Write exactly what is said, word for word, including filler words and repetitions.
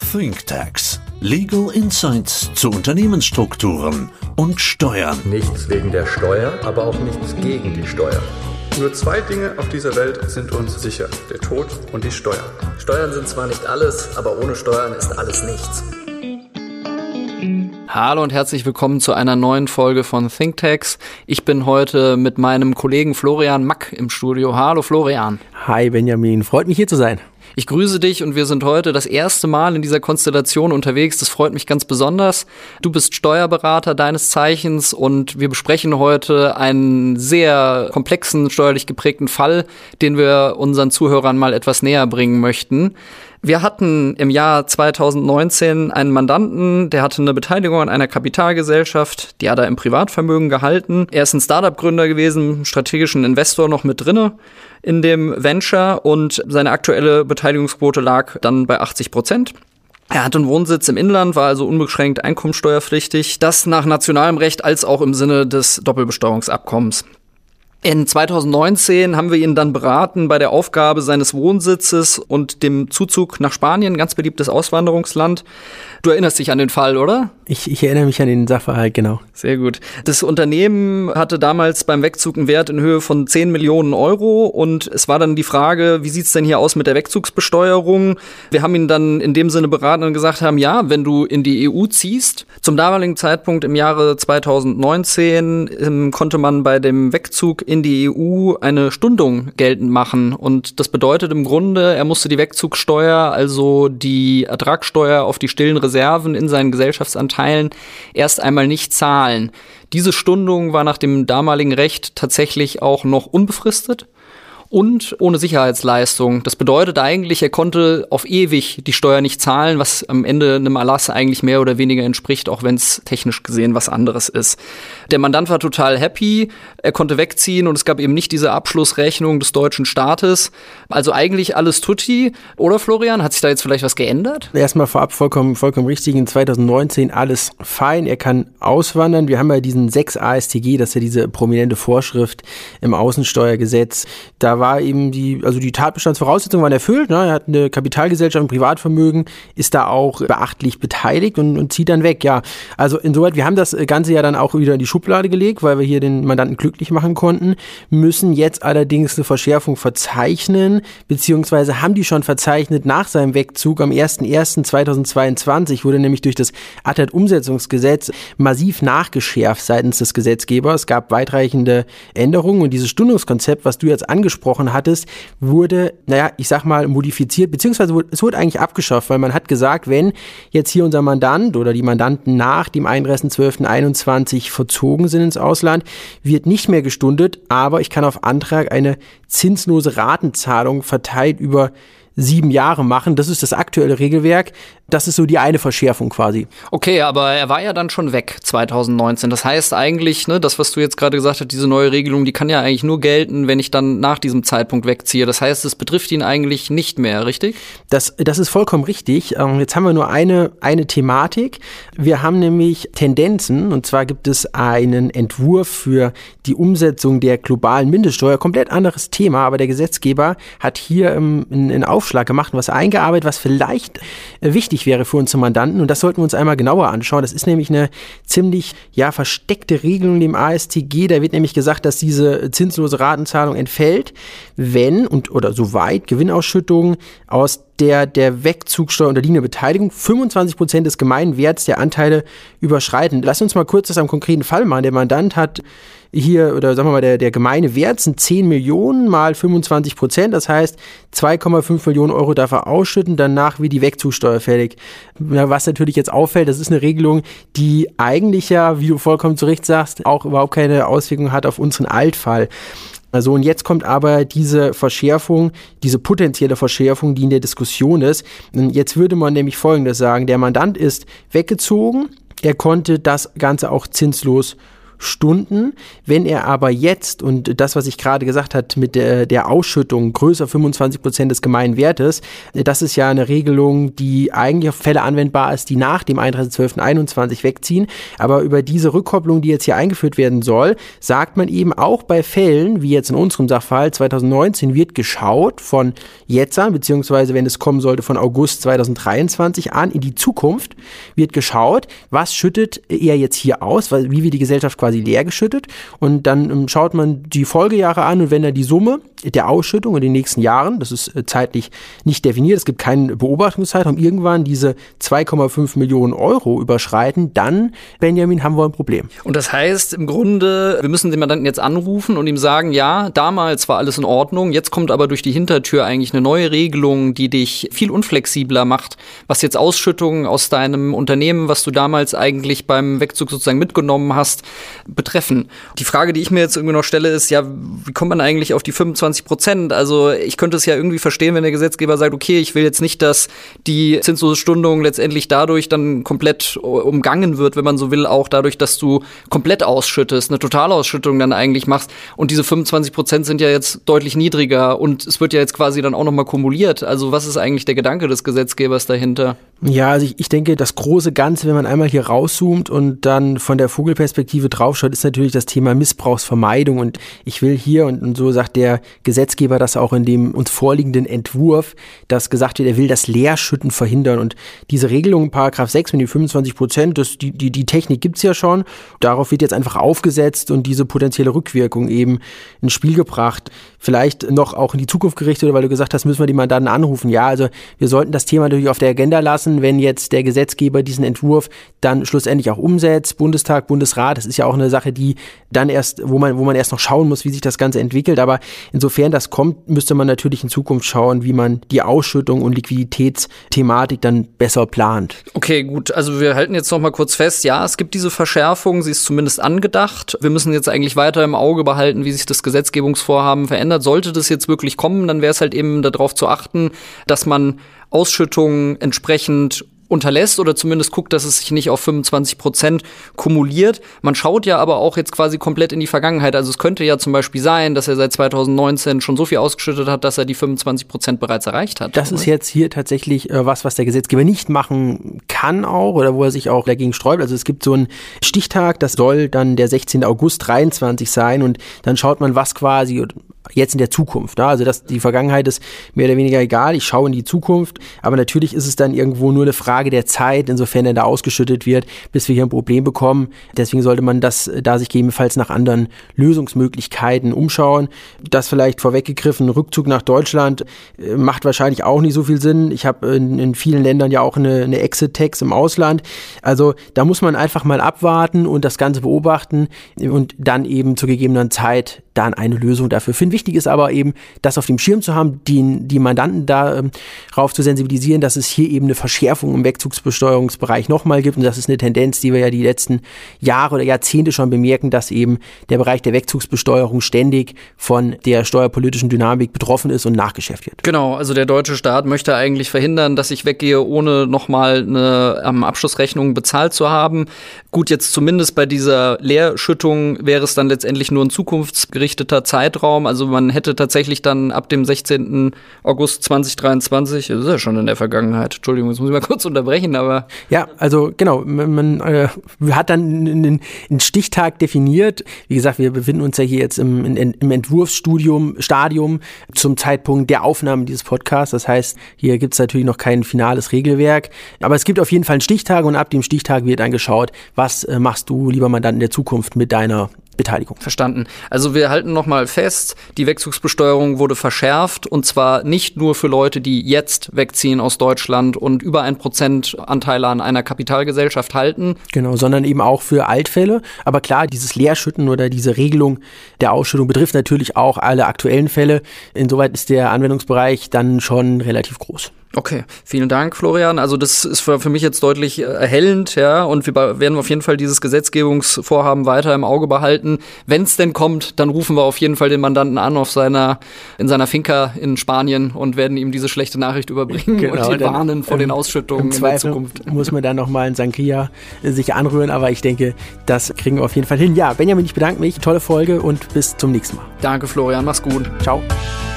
ThinkTax. Legal Insights zu Unternehmensstrukturen und Steuern. Nichts wegen der Steuer, aber auch nichts gegen die Steuer. Nur zwei Dinge auf dieser Welt sind uns sicher: der Tod und die Steuern. Steuern sind zwar nicht alles, aber ohne Steuern ist alles nichts. Hallo und herzlich willkommen zu einer neuen Folge von ThinkTax. Ich bin heute mit meinem Kollegen Florian Mack im Studio. Hallo Florian. Hi Benjamin, freut mich hier zu sein. Ich grüße dich und wir sind heute das erste Mal in dieser Konstellation unterwegs. Das freut mich ganz besonders. Du bist Steuerberater deines Zeichens und wir besprechen heute einen sehr komplexen, steuerlich geprägten Fall, den wir unseren Zuhörern mal etwas näher bringen möchten. Wir hatten im Jahr zweitausendneunzehn einen Mandanten, der hatte eine Beteiligung an einer Kapitalgesellschaft, die hat er im Privatvermögen gehalten. Er ist ein Startup-Gründer gewesen, einen strategischen Investor noch mit drinne in dem Venture und seine aktuelle Beteiligungsquote lag dann bei achtzig Prozent. Er hatte einen Wohnsitz im Inland, war also unbeschränkt einkommensteuerpflichtig, das nach nationalem Recht als auch im Sinne des Doppelbesteuerungsabkommens. In zweitausendneunzehn haben wir ihn dann beraten bei der Aufgabe seines Wohnsitzes und dem Zuzug nach Spanien, ganz beliebtes Auswanderungsland. Du erinnerst dich an den Fall, oder? Ich, ich erinnere mich an den Sachverhalt, genau. Sehr gut. Das Unternehmen hatte damals beim Wegzug einen Wert in Höhe von zehn Millionen Euro und es war dann die Frage, wie sieht's denn hier aus mit der Wegzugsbesteuerung? Wir haben ihn dann in dem Sinne beraten und gesagt haben, ja, wenn du in die E U ziehst, zum damaligen Zeitpunkt im Jahre zweitausendneunzehn ähm, konnte man bei dem Wegzug in die E U eine Stundung geltend machen und das bedeutet im Grunde, er musste die Wegzugssteuer, also die Ertragssteuer auf die stillen Reserven in seinen Gesellschaftanteilen erst einmal nicht zahlen. Diese Stundung war nach dem damaligen Recht tatsächlich auch noch unbefristet und ohne Sicherheitsleistung. Das bedeutet eigentlich, er konnte auf ewig die Steuer nicht zahlen, was am Ende einem Erlass eigentlich mehr oder weniger entspricht, auch wenn es technisch gesehen was anderes ist. Der Mandant war total happy, er konnte wegziehen und es gab eben nicht diese Abschlussrechnung des deutschen Staates. Also eigentlich alles tutti. Oder Florian, hat sich da jetzt vielleicht was geändert? Erstmal vorab vollkommen, vollkommen richtig, in zweitausendneunzehn alles fein, er kann auswandern. Wir haben ja diesen sechs A S T G, das ist ja diese prominente Vorschrift im Außensteuergesetz. Da war eben die, also die Tatbestandsvoraussetzungen waren erfüllt, ne? Er hat eine Kapitalgesellschaft, ein Privatvermögen, ist da auch beachtlich beteiligt und, und zieht dann weg, ja. Also insoweit, wir haben das Ganze ja dann auch wieder in die Schublade gelegt, weil wir hier den Mandanten glücklich machen konnten, müssen jetzt allerdings eine Verschärfung verzeichnen, beziehungsweise haben die schon verzeichnet nach seinem Wegzug. Am ersten ersten zweitausendzweiundzwanzig wurde nämlich durch das A T A T-Umsetzungsgesetz massiv nachgeschärft seitens des Gesetzgebers. Es gab weitreichende Änderungen und dieses Stundungskonzept, was du jetzt angesprochen hattest, wurde, naja, ich sag mal, modifiziert, beziehungsweise es wurde eigentlich abgeschafft, weil man hat gesagt, wenn jetzt hier unser Mandant oder die Mandanten nach dem einunddreißigsten zwölften einundzwanzig verzogen sind ins Ausland, wird nicht mehr gestundet, aber ich kann auf Antrag eine zinslose Ratenzahlung verteilt über sieben Jahre machen. Das ist das aktuelle Regelwerk. Das ist so die eine Verschärfung quasi. Okay, aber er war ja dann schon weg zweitausendneunzehn. Das heißt eigentlich, ne, das, was du jetzt gerade gesagt hast, diese neue Regelung, die kann ja eigentlich nur gelten, wenn ich dann nach diesem Zeitpunkt wegziehe. Das heißt, es betrifft ihn eigentlich nicht mehr, richtig? Das, das ist vollkommen richtig. Jetzt haben wir nur eine, eine Thematik. Wir haben nämlich Tendenzen, und zwar gibt es einen Entwurf für die Umsetzung der globalen Mindeststeuer. Komplett anderes Thema, aber der Gesetzgeber hat hier einen, einen Aufschlag gemacht, was eingearbeitet, was vielleicht wichtig wäre für unsere Mandanten, und das sollten wir uns einmal genauer anschauen. Das ist nämlich eine ziemlich ja versteckte Regelung im A S T G. Da wird nämlich gesagt, dass diese zinslose Ratenzahlung entfällt, wenn und oder soweit Gewinnausschüttungen aus der der Wegzugsteuer unterliegende Beteiligung fünfundzwanzig Prozent des Gemeinwerts der Anteile überschreiten. Lass uns mal kurz das am konkreten Fall machen. Der Mandant hat hier, oder sagen wir mal, der, der gemeine Wert sind zehn Millionen mal fünfundzwanzig Prozent, das heißt zwei Komma fünf Millionen Euro darf er ausschütten, danach wird die Wegzugsteuer fällig. Was natürlich jetzt auffällt, das ist eine Regelung, die eigentlich ja, wie du vollkommen zu Recht sagst, auch überhaupt keine Auswirkung hat auf unseren Altfall. Also und jetzt kommt aber diese Verschärfung, diese potenzielle Verschärfung, die in der Diskussion ist. Jetzt würde man nämlich Folgendes sagen: Der Mandant ist weggezogen, er konnte das Ganze auch zinslos Stunden. Wenn er aber jetzt, und das, was ich gerade gesagt habe, mit der, der Ausschüttung größer fünfundzwanzig Prozent des gemeinen Wertes, das ist ja eine Regelung, die eigentlich auf Fälle anwendbar ist, die nach dem einunddreißigster zwölfter einundzwanzig wegziehen. Aber über diese Rückkopplung, die jetzt hier eingeführt werden soll, sagt man eben auch bei Fällen, wie jetzt in unserem Sachverhalt zweitausendneunzehn, wird geschaut von jetzt an, beziehungsweise wenn es kommen sollte von August zweitausenddreiundzwanzig an, in die Zukunft, wird geschaut, was schüttet er jetzt hier aus, wie wird die Gesellschaft quasi leer geschüttet, und dann ähm, schaut man die Folgejahre an, und wenn da die Summe der Ausschüttung in den nächsten Jahren, das ist äh, zeitlich nicht definiert, es gibt keinen Beobachtungszeitraum, irgendwann diese zwei Komma fünf Millionen Euro überschreiten, dann, Benjamin, haben wir ein Problem. Und das heißt im Grunde, wir müssen den Mandanten jetzt anrufen und ihm sagen, ja, damals war alles in Ordnung, jetzt kommt aber durch die Hintertür eigentlich eine neue Regelung, die dich viel unflexibler macht, was jetzt Ausschüttungen aus deinem Unternehmen, was du damals eigentlich beim Wegzug sozusagen mitgenommen hast, betreffen. Die Frage, die ich mir jetzt irgendwie noch stelle, ist, ja, wie kommt man eigentlich auf die fünfundzwanzig Prozent? Also ich könnte es ja irgendwie verstehen, wenn der Gesetzgeber sagt, okay, ich will jetzt nicht, dass die zinslose Stundung letztendlich dadurch dann komplett umgangen wird, wenn man so will, auch dadurch, dass du komplett ausschüttest, eine Totalausschüttung dann eigentlich machst, und diese fünfundzwanzig Prozent sind ja jetzt deutlich niedriger und es wird ja jetzt quasi dann auch nochmal kumuliert. Also was ist eigentlich der Gedanke des Gesetzgebers dahinter? Ja, also ich, ich denke, das große Ganze, wenn man einmal hier rauszoomt und dann von der Vogelperspektive draufschaut, ist natürlich das Thema Missbrauchsvermeidung, und ich will hier, und, und so sagt der Gesetzgeber das auch in dem uns vorliegenden Entwurf, dass gesagt wird, er will das Leerschütten verhindern, und diese Regelung, Paragraph sechs mit den fünfundzwanzig Prozent, das, die, die, die Technik gibt's ja schon, darauf wird jetzt einfach aufgesetzt und diese potenzielle Rückwirkung eben ins Spiel gebracht. Vielleicht noch auch in die Zukunft gerichtet, weil du gesagt hast, müssen wir die Mandanten anrufen. Ja, also wir sollten das Thema natürlich auf der Agenda lassen, wenn jetzt der Gesetzgeber diesen Entwurf dann schlussendlich auch umsetzt, Bundestag, Bundesrat, das ist ja auch eine Sache, die dann erst, wo man, wo man erst noch schauen muss, wie sich das Ganze entwickelt, aber insofern das kommt, müsste man natürlich in Zukunft schauen, wie man die Ausschüttung und Liquiditätsthematik dann besser plant. Okay, gut, also wir halten jetzt noch mal kurz fest, ja, es gibt diese Verschärfung, sie ist zumindest angedacht. Wir müssen jetzt eigentlich weiter im Auge behalten, wie sich das Gesetzgebungsvorhaben verändert. Sollte das jetzt wirklich kommen, dann wäre es halt eben darauf zu achten, dass man Ausschüttungen entsprechend unterlässt oder zumindest guckt, dass es sich nicht auf fünfundzwanzig Prozent kumuliert. Man schaut ja aber auch jetzt quasi komplett in die Vergangenheit. Also es könnte ja zum Beispiel sein, dass er seit zweitausendneunzehn schon so viel ausgeschüttet hat, dass er die fünfundzwanzig Prozent bereits erreicht hat. Das ist jetzt hier tatsächlich äh, was, was der Gesetzgeber nicht machen kann auch, oder wo er sich auch dagegen sträubt. Also es gibt so einen Stichtag, das soll dann der sechzehnter August dreiundzwanzig sein, und dann schaut man, was quasi jetzt in der Zukunft. Ne? Also das, die Vergangenheit ist mehr oder weniger egal, ich schaue in die Zukunft, aber natürlich ist es dann irgendwo nur eine Frage der Zeit, insofern er da ausgeschüttet wird, bis wir hier ein Problem bekommen. Deswegen sollte man das da sich gegebenenfalls nach anderen Lösungsmöglichkeiten umschauen. Das vielleicht vorweggegriffen, Rückzug nach Deutschland äh, macht wahrscheinlich auch nicht so viel Sinn. Ich habe in, in vielen Ländern ja auch eine, eine Exit-Tax im Ausland. Also da muss man einfach mal abwarten und das Ganze beobachten und dann eben zur gegebenen Zeit dann eine Lösung dafür finden. Wichtig ist aber eben, das auf dem Schirm zu haben, die, die Mandanten darauf zu sensibilisieren, dass es hier eben eine Verschärfung im Wegzugsbesteuerungsbereich nochmal gibt, und das ist eine Tendenz, die wir ja die letzten Jahre oder Jahrzehnte schon bemerken, dass eben der Bereich der Wegzugsbesteuerung ständig von der steuerpolitischen Dynamik betroffen ist und nachgeschärft wird. Genau, also der deutsche Staat möchte eigentlich verhindern, dass ich weggehe, ohne nochmal eine ähm, Abschlussrechnung bezahlt zu haben. Gut, jetzt zumindest bei dieser Leerschüttung wäre es dann letztendlich nur ein zukunftsgerichteter Zeitraum. Also man hätte tatsächlich dann ab dem sechzehnten August zweitausenddreiundzwanzig, das ist ja schon in der Vergangenheit, Entschuldigung, jetzt muss ich mal kurz unterbrechen, aber... Ja, also genau, man, man äh, hat dann einen, einen Stichtag definiert. Wie gesagt, wir befinden uns ja hier jetzt im, in, im Entwurfsstudium, Stadium zum Zeitpunkt der Aufnahme dieses Podcasts. Das heißt, hier gibt es natürlich noch kein finales Regelwerk, aber es gibt auf jeden Fall einen Stichtag, und ab dem Stichtag wird dann geschaut, was äh, machst du, lieber Mandant, in der Zukunft mit deiner Beteiligung. Verstanden. Also wir halten nochmal fest, die Wegzugsbesteuerung wurde verschärft, und zwar nicht nur für Leute, die jetzt wegziehen aus Deutschland und über ein Prozent Anteile an einer Kapitalgesellschaft halten. Genau, sondern eben auch für Altfälle. Aber klar, dieses Leerschütten oder diese Regelung der Ausschüttung betrifft natürlich auch alle aktuellen Fälle. Insoweit ist der Anwendungsbereich dann schon relativ groß. Okay, vielen Dank, Florian. Also das ist für, für mich jetzt deutlich erhellend, ja, und wir werden auf jeden Fall dieses Gesetzgebungsvorhaben weiter im Auge behalten. Mandanten. Wenn es denn kommt, dann rufen wir auf jeden Fall den Mandanten an auf seiner, in seiner Finca in Spanien und werden ihm diese schlechte Nachricht überbringen Genau, und ihn dann, warnen vor ähm, den Ausschüttungen im in Zweifel der Zukunft. Muss man dann nochmal in Sangria sich anrühren, aber ich denke, das kriegen wir auf jeden Fall hin. Ja, Benjamin, ich bedanke mich, tolle Folge und bis zum nächsten Mal. Danke, Florian, mach's gut. Ciao.